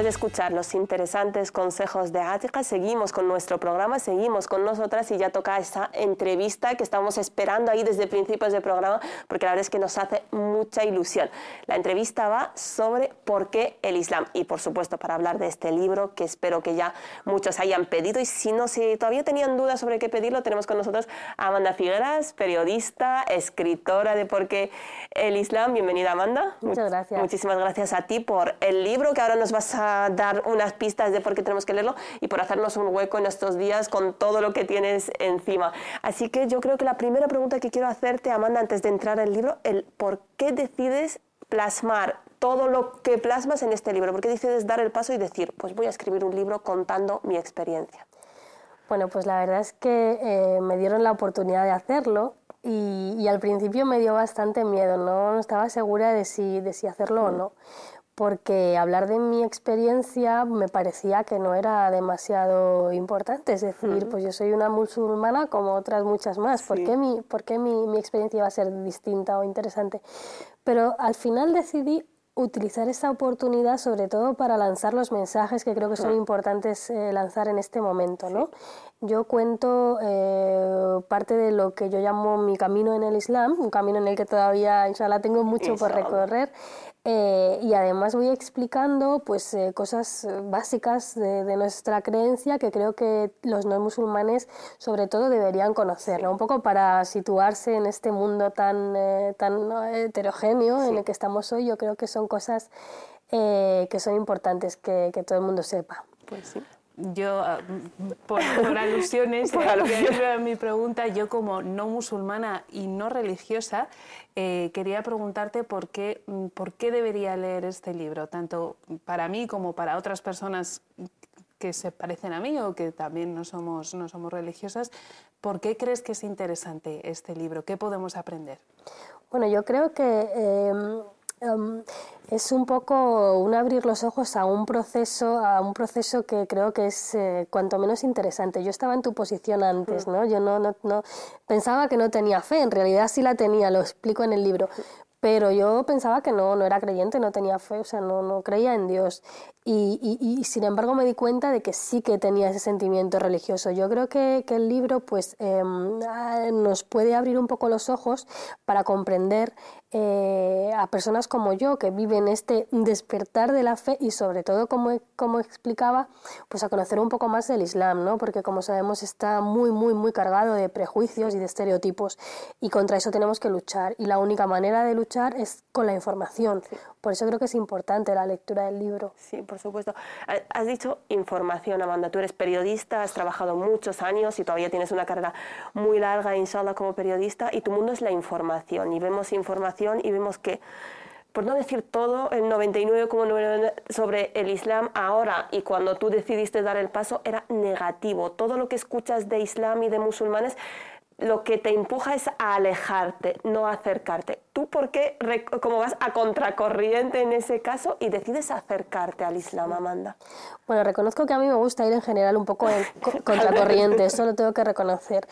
después de escuchar los interesantes consejos de Atika, seguimos con nuestro programa, seguimos con nosotras y ya toca esa entrevista que estamos esperando ahí desde principios del programa, porque la verdad es que nos hace mucha ilusión. La entrevista va sobre por qué el Islam y, por supuesto, para hablar de este libro que espero que ya muchos hayan pedido, y si todavía tenían dudas sobre qué pedirlo, tenemos con nosotros a Amanda Figueras, periodista, escritora de Por qué el Islam. Bienvenida, Amanda. Muchas gracias. Muchísimas gracias a ti por el libro, que ahora nos vas a dar unas pistas de por qué tenemos que leerlo y por hacernos un hueco en estos días con todo lo que tienes encima. Así que yo creo que la primera pregunta que quiero hacerte, Amanda, antes de entrar al libro, el por qué decides plasmar todo lo que plasmas en este libro. ¿Por qué decides dar el paso y decir, pues voy a escribir un libro contando mi experiencia? Bueno, pues la verdad es que me dieron la oportunidad de hacerlo y al principio me dio bastante miedo, no estaba segura de si hacerlo o no, porque hablar de mi experiencia me parecía que no era demasiado importante, es decir, pues yo soy una musulmana como otras muchas más, ¿por qué mi experiencia iba a ser distinta o interesante? Pero al final decidí utilizar esta oportunidad sobre todo para lanzar los mensajes que creo que son importantes lanzar en este momento, ¿no? Yo cuento parte de lo que yo llamo mi camino en el Islam, un camino en el que todavía, inshallah, tengo mucho por recorrer, y además voy explicando pues, cosas básicas de nuestra creencia que creo que los no musulmanes sobre todo deberían conocer, ¿no? Un poco para situarse en este mundo tan heterogéneo en el que estamos hoy. Yo creo que son cosas que son importantes que todo el mundo sepa. Pues sí. Yo, por alusiones, a mi pregunta, yo como no musulmana y no religiosa, quería preguntarte por qué debería leer este libro, tanto para mí como para otras personas que se parecen a mí o que también no somos religiosas. ¿Por qué crees que es interesante este libro? ¿Qué podemos aprender? Bueno, yo creo que es un poco un abrir los ojos a un proceso que creo que es cuanto menos interesante. Yo estaba en tu posición antes, ¿no? Yo no pensaba que no tenía fe, en realidad sí la tenía, lo explico en el libro. Pero yo pensaba que no era creyente, no tenía fe, o sea, no creía en Dios. Y sin embargo me di cuenta de que sí que tenía ese sentimiento religioso. Yo creo que el libro pues, nos puede abrir un poco los ojos para comprender a personas como yo que viven este despertar de la fe y sobre todo, como explicaba, pues a conocer un poco más del Islam, ¿no? Porque como sabemos está muy cargado de prejuicios y de estereotipos y contra eso tenemos que luchar y la única manera de luchar es con la información. Sí. Por eso creo que es importante la lectura del libro. Sí, por supuesto. Has dicho información, Amanda. Tú eres periodista, has trabajado muchos años y todavía tienes una carrera muy larga, inshallah, como periodista, y tu mundo es la información. Y vemos información y vemos que, por no decir todo, el 99,9% sobre el Islam ahora y cuando tú decidiste dar el paso era negativo. Todo lo que escuchas de Islam y de musulmanes, lo que te empuja es a alejarte, no a acercarte. ¿Tú por qué, como vas a contracorriente en ese caso y decides acercarte al Islam, Amanda? Bueno, reconozco que a mí me gusta ir en general un poco en contracorriente, eso lo tengo que reconocer.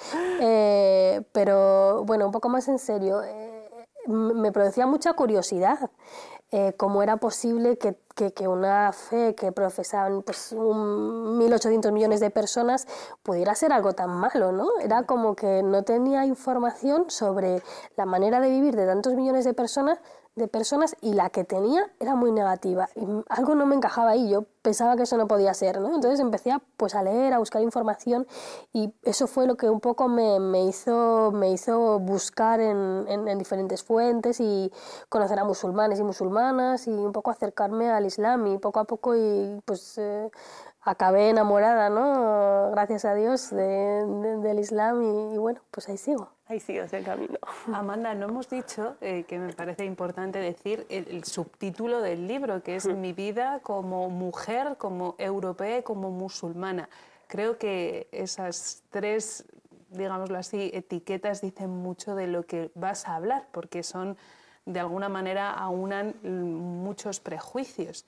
Pero bueno, un poco más en serio, me producía mucha curiosidad cómo era posible que una fe que profesaban pues 1.800 millones de personas pudiera ser algo tan malo, ¿no? Era como que no tenía información sobre la manera de vivir de tantos millones de personas y la que tenía era muy negativa y algo no me encajaba ahí, yo pensaba que eso no podía ser, ¿no? Entonces empecé a leer, a buscar información y eso fue lo que un poco me hizo buscar en diferentes fuentes y conocer a musulmanes y musulmanas y un poco acercarme al Islam y poco a poco acabé enamorada, ¿no? Gracias a Dios del Islam y bueno, pues ahí sigo. Ahí sigues el camino. Amanda, no hemos dicho, que me parece importante decir, el subtítulo del libro, que es Mi vida como mujer, como europea, como musulmana. Creo que esas tres, digámoslo así, etiquetas dicen mucho de lo que vas a hablar, porque son, de alguna manera, aunan muchos prejuicios.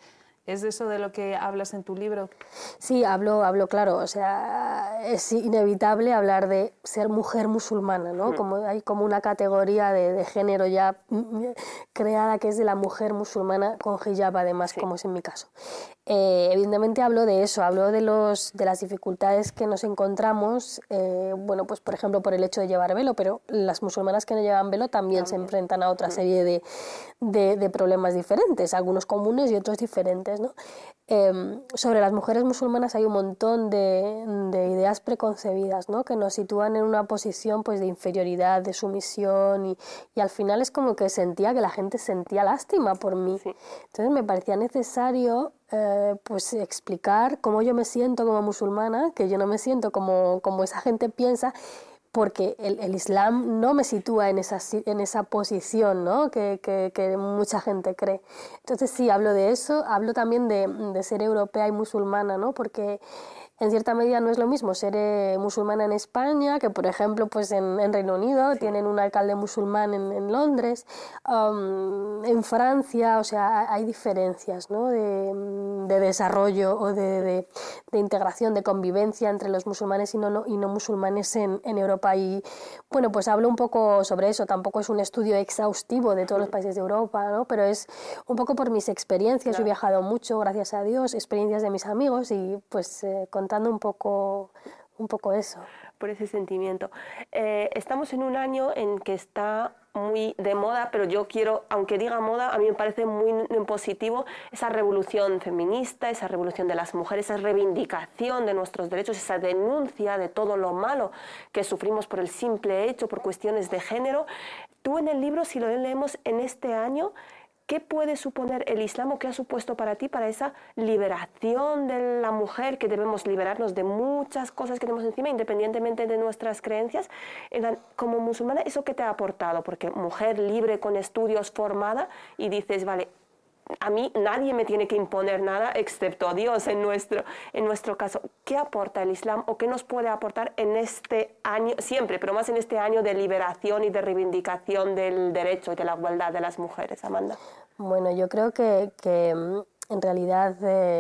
¿Es de eso de lo que hablas en tu libro? Sí, hablo claro, o sea, es inevitable hablar de ser mujer musulmana, ¿no? Hay como una categoría de género ya creada que es de la mujer musulmana con hijab, además, como es en mi caso. Evidentemente hablo de eso, hablo de las dificultades que nos encontramos, bueno, pues por ejemplo por el hecho de llevar velo, pero las musulmanas que no llevan velo también se enfrentan a otra serie de problemas diferentes, algunos comunes y otros diferentes, ¿no? Sobre las mujeres musulmanas hay un montón de ideas preconcebidas, ¿no? Que nos sitúan en una posición pues de inferioridad, de sumisión y al final es como que sentía que la gente sentía lástima por mí. Sí. Entonces me parecía necesario pues explicar cómo yo me siento como musulmana, que yo no me siento como esa gente piensa, porque el Islam no me sitúa en esa posición, ¿no? que mucha gente cree. Entonces sí, hablo de eso, hablo también de ser europea y musulmana, ¿no? Porque en cierta medida no es lo mismo ser musulmana en España que, por ejemplo, pues en Reino Unido, tienen un alcalde musulmán en Londres, en Francia, o sea, hay diferencias, ¿no? de desarrollo o de integración, de convivencia entre los musulmanes y no musulmanes en Europa. Y bueno, pues hablo un poco sobre eso, tampoco es un estudio exhaustivo de todos los países de Europa, ¿no? Pero es un poco por mis experiencias. Claro. He viajado mucho, gracias a Dios, experiencias de mis amigos y pues contando un poco eso. Por ese sentimiento. Estamos en un año en que está muy de moda, pero yo quiero, aunque diga moda, a mí me parece muy positivo esa revolución feminista, esa revolución de las mujeres, esa reivindicación de nuestros derechos, esa denuncia de todo lo malo que sufrimos por el simple hecho, por cuestiones de género. Tú en el libro, si lo leemos en este año, ¿qué puede suponer el Islam o qué ha supuesto para ti, para esa liberación de la mujer, que debemos liberarnos de muchas cosas que tenemos encima, independientemente de nuestras creencias? Como musulmana, ¿eso qué te ha aportado? Porque mujer libre, con estudios, formada, y dices, vale, a mí nadie me tiene que imponer nada excepto Dios en nuestro caso. ¿Qué aporta el Islam o qué nos puede aportar en este año, siempre, pero más en este año de liberación y de reivindicación del derecho y de la igualdad de las mujeres, Amanda? Bueno, yo creo que en realidad,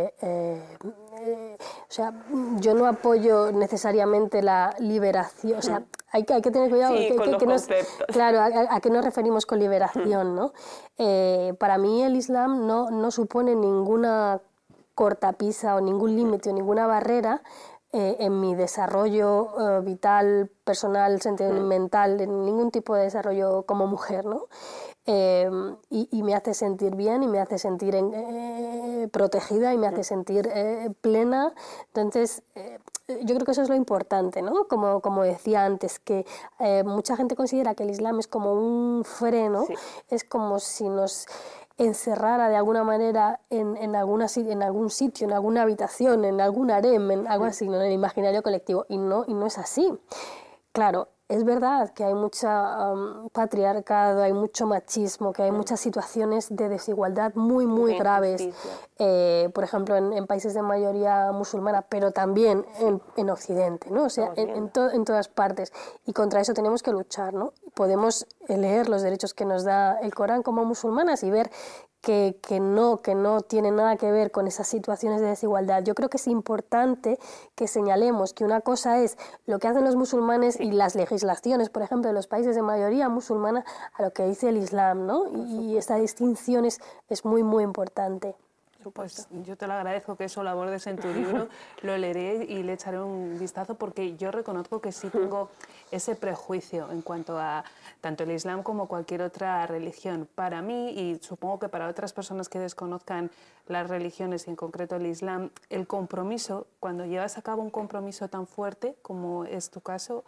o sea, yo no apoyo necesariamente la liberación, o sea, hay que tener cuidado. Sí, con los conceptos. Claro, ¿a qué nos referimos con liberación, no? Para mí el Islam no supone ninguna cortapisa o ningún límite o ninguna barrera en mi desarrollo vital, personal, sentimental, en ningún tipo de desarrollo como mujer, ¿no? Y me hace sentir bien y me hace sentir protegida y me hace sentir plena. Entonces, yo creo que eso es lo importante, ¿no? Como decía antes, que mucha gente considera que el Islam es como un freno, sí. Es como si nos encerrara de alguna manera en algún sitio, en alguna habitación, en algún harem, en algo así, ¿no? En el imaginario colectivo, y no es así. Claro, es verdad que hay mucho patriarcado, hay mucho machismo, que hay muchas situaciones de desigualdad muy graves, por ejemplo, en países de mayoría musulmana, pero también en Occidente, ¿no? O sea, en todas partes. Y contra eso tenemos que luchar, ¿no? Podemos leer los derechos que nos da el Corán como musulmanas y ver que no tiene nada que ver con esas situaciones de desigualdad. Yo creo que es importante que señalemos que una cosa es lo que hacen los musulmanes y las legislaciones, por ejemplo, de los países de mayoría musulmana, a lo que dice el Islam, ¿no? Y esta distinción es muy importante. Pues yo te lo agradezco que eso lo abordes en tu libro, lo leeré y le echaré un vistazo porque yo reconozco que sí tengo ese prejuicio en cuanto a tanto el Islam como cualquier otra religión. Para mí, y supongo que para otras personas que desconozcan las religiones y en concreto el Islam, el compromiso, cuando llevas a cabo un compromiso tan fuerte como es tu caso,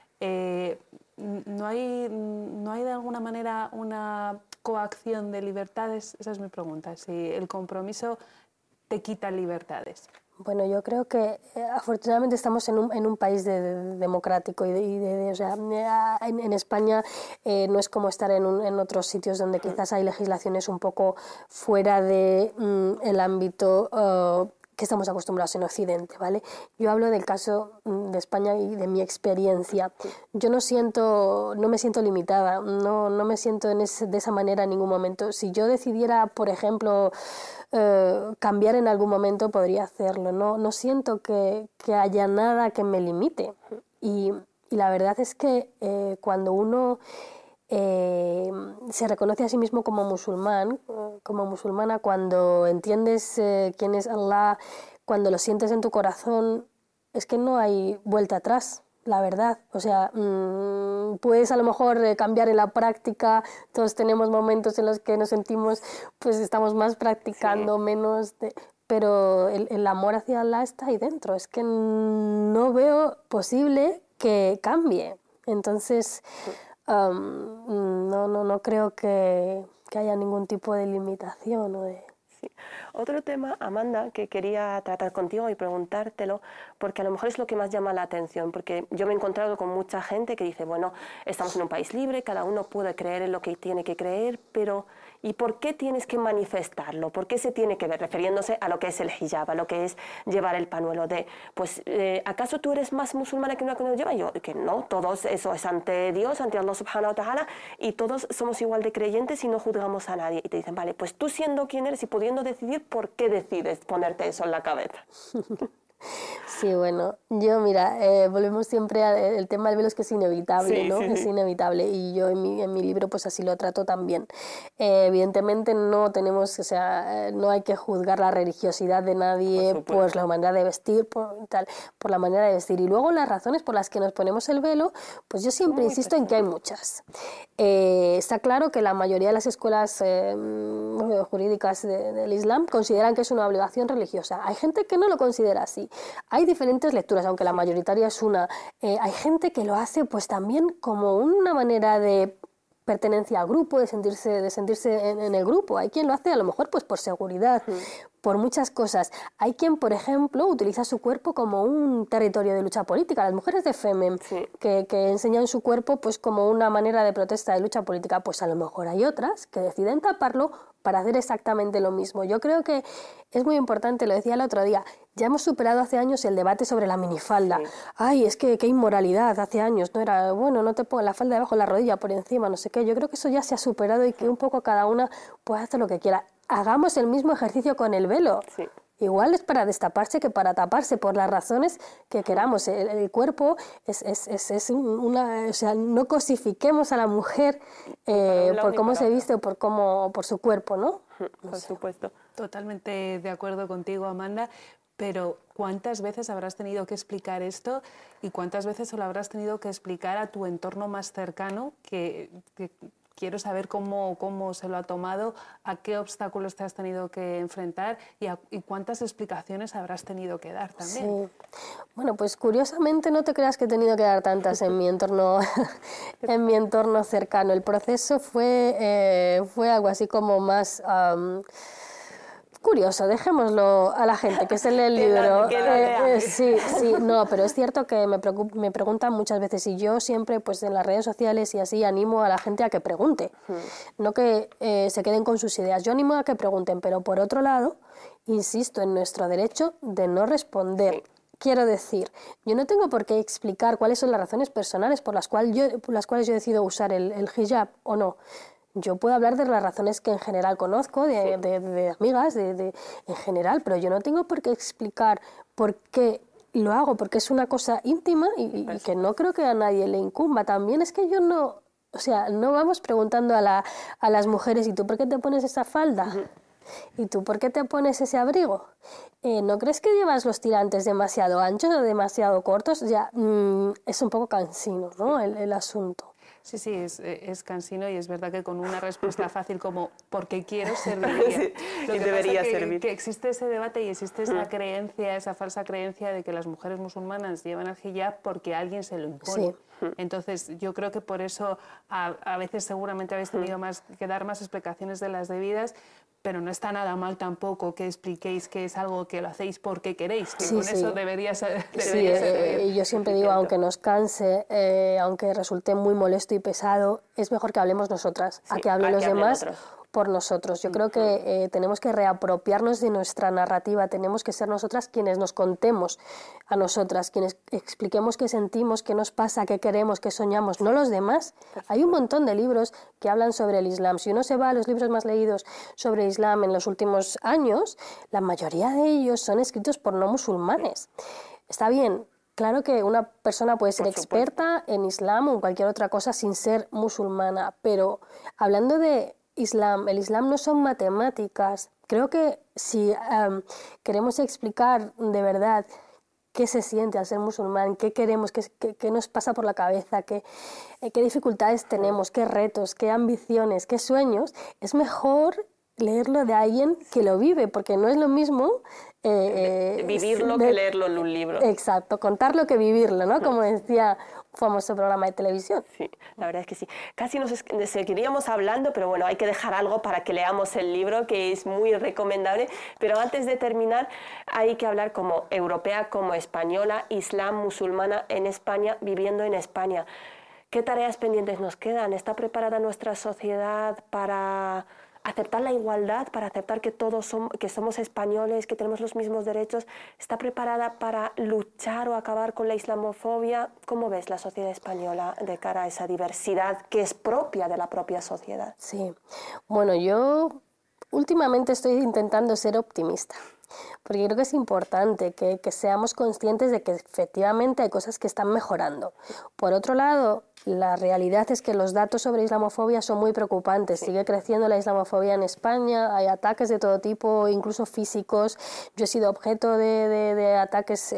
no hay de alguna manera una coacción de libertades. Esa es mi pregunta, si el compromiso te quita libertades. Bueno, yo creo que afortunadamente estamos en un país democrático o sea, en España no es como estar en otros sitios donde quizás hay legislaciones un poco fuera del ámbito que estamos acostumbrados en Occidente, ¿vale? Yo hablo del caso de España y de mi experiencia. Yo no me siento limitada, no me siento de esa manera en ningún momento. Si yo decidiera, por ejemplo, cambiar en algún momento, podría hacerlo. No siento que haya nada que me limite. Y la verdad es que cuando uno se reconoce a sí mismo como musulmán, como musulmana, cuando entiendes quién es Allah, cuando lo sientes en tu corazón, es que no hay vuelta atrás, la verdad. O sea, puedes a lo mejor cambiar en la práctica, todos tenemos momentos en los que nos sentimos, pues estamos más practicando, menos, pero el amor hacia Allah está ahí dentro, es que no veo posible que cambie. Entonces, no creo que haya ningún tipo de limitación o de... Sí. Otro tema, Amanda, que quería tratar contigo y preguntártelo, porque a lo mejor es lo que más llama la atención, porque yo me he encontrado con mucha gente que dice, bueno, estamos en un país libre, cada uno puede creer en lo que tiene que creer, pero ¿y por qué tienes que manifestarlo? ¿Por qué se tiene que ver? Refiriéndose a lo que es el hijab, a lo que es llevar el pañuelo de, pues, ¿acaso tú eres más musulmana que una que no lo lleva? Yo, que no, todos, eso es ante Dios, ante Allah subhanahu wa ta'ala, y todos somos igual de creyentes y no juzgamos a nadie. Y te dicen, vale, pues tú siendo quien eres y pudiendo decidir, ¿por qué decides ponerte eso en la cabeza? Sí, bueno, yo mira, volvemos siempre al tema del velo, es que es inevitable, ¿no? Es inevitable, y yo en mi libro pues así lo trato también. Evidentemente no tenemos, o sea, no hay que juzgar la religiosidad de nadie por la manera de vestir, por la manera de vestir. Y luego las razones por las que nos ponemos el velo, pues yo siempre insisto en que hay muchas. Está claro que la mayoría de las escuelas jurídicas del Islam consideran que es una obligación religiosa. Hay gente que no lo considera así. Hay diferentes lecturas, aunque la mayoritaria es una. Hay gente que lo hace pues también como una manera de pertenencia al grupo, de sentirse en el grupo. Hay quien lo hace a lo mejor pues por seguridad, por muchas cosas. Hay quien, por ejemplo, utiliza su cuerpo como un territorio de lucha política. Las mujeres de FEMEN, que enseñan su cuerpo pues como una manera de protesta, de lucha política, pues a lo mejor hay otras que deciden taparlo para hacer exactamente lo mismo. Yo creo que es muy importante, lo decía el otro día, ya hemos superado hace años el debate sobre la minifalda. Ay, es que qué inmoralidad, hace años, no era, bueno, no te pongas la falda debajo de la rodilla, por encima, no sé qué. Yo creo que eso ya se ha superado y que un poco cada una puede hacer lo que quiera. Hagamos el mismo ejercicio con el velo. Igual es para destaparse que para taparse, por las razones que queramos. El cuerpo es una... O sea, no cosifiquemos a la mujer por cómo se viste o por su cuerpo, ¿no? Por supuesto. Totalmente de acuerdo contigo, Amanda. Pero ¿cuántas veces habrás tenido que explicar esto y cuántas veces se lo habrás tenido que explicar a tu entorno más cercano? Que quiero saber cómo se lo ha tomado, a qué obstáculos te has tenido que enfrentar y cuántas explicaciones habrás tenido que dar también. Sí. Bueno, pues curiosamente no te creas que he tenido que dar tantas en mi entorno, en mi entorno cercano. El proceso fue algo así como más... curioso, dejémoslo a la gente que se lee el libro. Sí, no, pero es cierto que me preguntan muchas veces y yo siempre pues en las redes sociales y así animo a la gente a que pregunte, no que se queden con sus ideas. Yo animo a que pregunten, pero por otro lado, insisto en nuestro derecho de no responder. Quiero decir, yo no tengo por qué explicar cuáles son las razones personales por las cuales yo decido usar el hijab o no. Yo puedo hablar de las razones que en general conozco, de amigas, en general, pero yo no tengo por qué explicar por qué lo hago, porque es una cosa íntima y que no creo que a nadie le incumba. También es que yo no, o sea, no vamos preguntando a las mujeres, ¿y tú por qué te pones esa falda? ¿Y tú por qué te pones ese abrigo? ¿No crees que llevas los tirantes demasiado anchos o demasiado cortos? Ya, es un poco cansino, ¿no? El asunto. Sí, es cansino y es verdad que con una respuesta fácil como porque quiero serviría. Lo que debería pasa servir. Que existe ese debate y existe esa creencia, esa falsa creencia de que las mujeres musulmanas llevan el hijab porque alguien se lo impone. Entonces yo creo que por eso a veces seguramente habéis tenido que dar más explicaciones de las debidas, pero no está nada mal tampoco que expliquéis que es algo que lo hacéis porque queréis, que con eso debería ser bien. Yo siempre digo, aunque nos canse, aunque resulte muy molesto y pesado, es mejor que hablemos nosotras, a que hablen los demás, por nosotros. Yo creo que tenemos que reapropiarnos de nuestra narrativa, tenemos que ser nosotras quienes nos contemos a nosotras, quienes expliquemos qué sentimos, qué nos pasa, qué queremos, qué soñamos, no los demás. Hay un montón de libros que hablan sobre el Islam. Si uno se va a los libros más leídos sobre Islam en los últimos años, la mayoría de ellos son escritos por no musulmanes. Está bien. Claro que una persona puede ser experta en Islam o en cualquier otra cosa sin ser musulmana, pero hablando de Islam, el Islam no son matemáticas. Creo que si queremos explicar de verdad qué se siente al ser musulmán, qué queremos, qué nos pasa por la cabeza, qué dificultades tenemos, qué retos, qué ambiciones, qué sueños, es mejor leerlo de alguien que lo vive, porque no es lo mismo vivirlo que leerlo en un libro. Exacto, contarlo que vivirlo, ¿no? Como decía un famoso programa de televisión. Sí, la verdad es que sí. Casi nos seguiríamos hablando, pero bueno, hay que dejar algo para que leamos el libro, que es muy recomendable. Pero antes de terminar, hay que hablar como europea, como española, islam, musulmana en España, viviendo en España. ¿Qué tareas pendientes nos quedan? ¿Está preparada nuestra sociedad para aceptar la igualdad, para aceptar que todos somos españoles, que tenemos los mismos derechos? ¿Está preparada para luchar o acabar con la islamofobia? ¿Cómo ves la sociedad española de cara a esa diversidad que es propia de la propia sociedad? Sí, bueno, yo últimamente estoy intentando ser optimista, porque creo que es importante que seamos conscientes de que efectivamente hay cosas que están mejorando. Por otro lado, la realidad es que los datos sobre islamofobia son muy preocupantes. Sigue creciendo la islamofobia en España, hay ataques de todo tipo, incluso físicos. Yo he sido objeto de ataques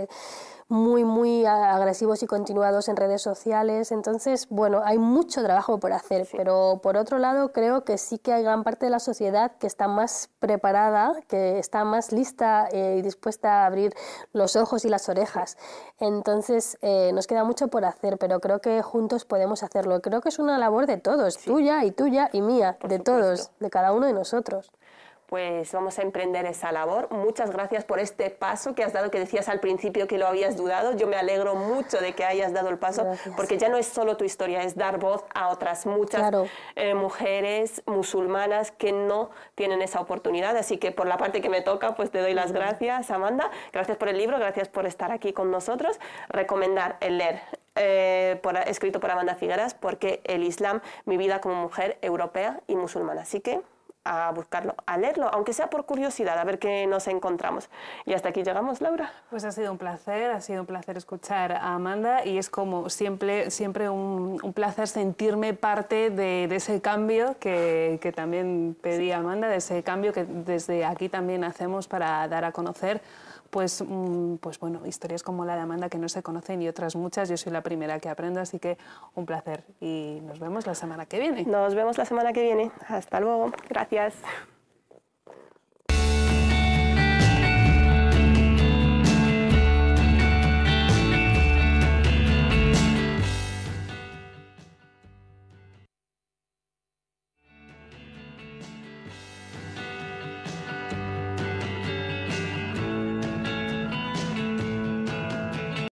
muy agresivos y continuados en redes sociales. Entonces, bueno, hay mucho trabajo por hacer, pero por otro lado creo que sí que hay gran parte de la sociedad que está más preparada, que está más lista y dispuesta a abrir los ojos y las orejas. Entonces, nos queda mucho por hacer, pero creo que juntos podemos hacerlo. Creo que es una labor de todos, tuya y mía, de todos, de cada uno de nosotros. Pues vamos a emprender esa labor. Muchas gracias por este paso que has dado, que decías al principio que lo habías dudado. Yo me alegro mucho de que hayas dado el paso, porque ya no es solo tu historia, es dar voz a otras muchas mujeres musulmanas que no tienen esa oportunidad. Así que por la parte que me toca, pues te doy las gracias, Amanda. Gracias por el libro, gracias por estar aquí con nosotros. Recomendar el leer. Escrito por Amanda Figueras, porque el Islam, mi vida como mujer europea y musulmana. Así que a buscarlo, a leerlo, aunque sea por curiosidad, a ver qué nos encontramos. Y hasta aquí llegamos, Laura. Pues ha sido un placer escuchar a Amanda, y es como siempre un placer sentirme parte de ese cambio que también pedía Amanda, de ese cambio que desde aquí también hacemos para dar a conocer pues bueno, historias como la de Amanda que no se conocen, y otras muchas. Yo soy la primera que aprendo, así que un placer, y nos vemos la semana que viene. Nos vemos la semana que viene. Hasta luego. Gracias.